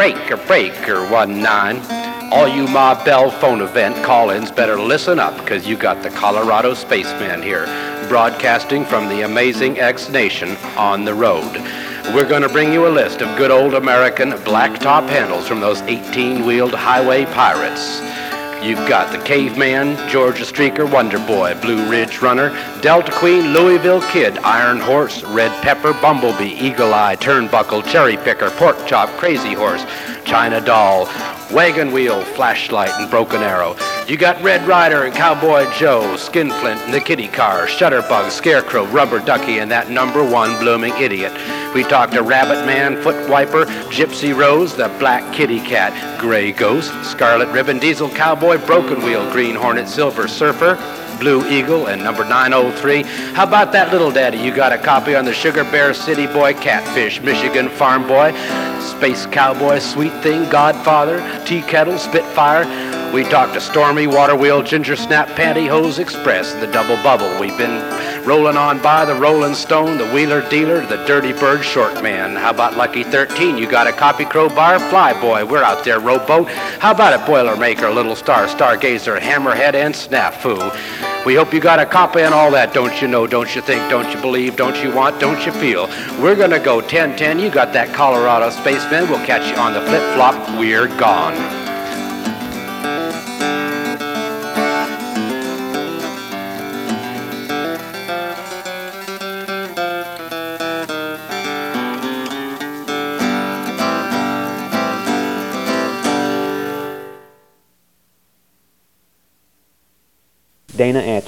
Breaker, breaker, 1-9. All you Ma Bell phone event call-ins better listen up, because you got the Colorado Spaceman here, broadcasting from the amazing X Nation on the road. We're going to bring you a list of good old American blacktop handles from those 18-wheeled highway pirates. You've got the Caveman, Georgia Streaker, Wonder Boy, Blue Ridge Runner, Delta Queen, Louisville Kid, Iron Horse, Red Pepper, Bumblebee, Eagle Eye, Turnbuckle, Cherry Picker, Pork Chop, Crazy Horse, China Doll, Wagon Wheel, Flashlight, and Broken Arrow. You got Red Rider and Cowboy Joe, Skinflint and the Kitty Car, Shutterbug, Scarecrow, Rubber Ducky, and that #1 blooming idiot. We talked to Rabbit Man, Foot Wiper, Gypsy Rose, the Black Kitty Cat, Gray Ghost, Scarlet Ribbon, Diesel Cowboy, Broken Wheel, Green Hornet, Silver Surfer, Blue Eagle, and number 903. How about that little daddy? You got a copy on the Sugar Bear, City Boy, Catfish, Michigan Farm Boy, Space Cowboy, Sweet Thing, Godfather, Tea Kettle, Spitfire. We talked to Stormy, Water Wheel, Ginger Snap, Pantyhose Express, the Double Bubble. We've been rolling on by the Rolling Stone, the Wheeler Dealer, the Dirty Bird, Short Man. How about Lucky 13? You got a copy Crowbar, Flyboy. We're out there, Rowboat. How about a Boilermaker, Little Star, Stargazer, Hammerhead, and Snafu? We hope you got a copy on all that, don't you know, don't you think, don't you believe, don't you want, don't you feel. We're going to go 10-10. You got that Colorado Spaceman. We'll catch you on the flip-flop. We're gone. Dana at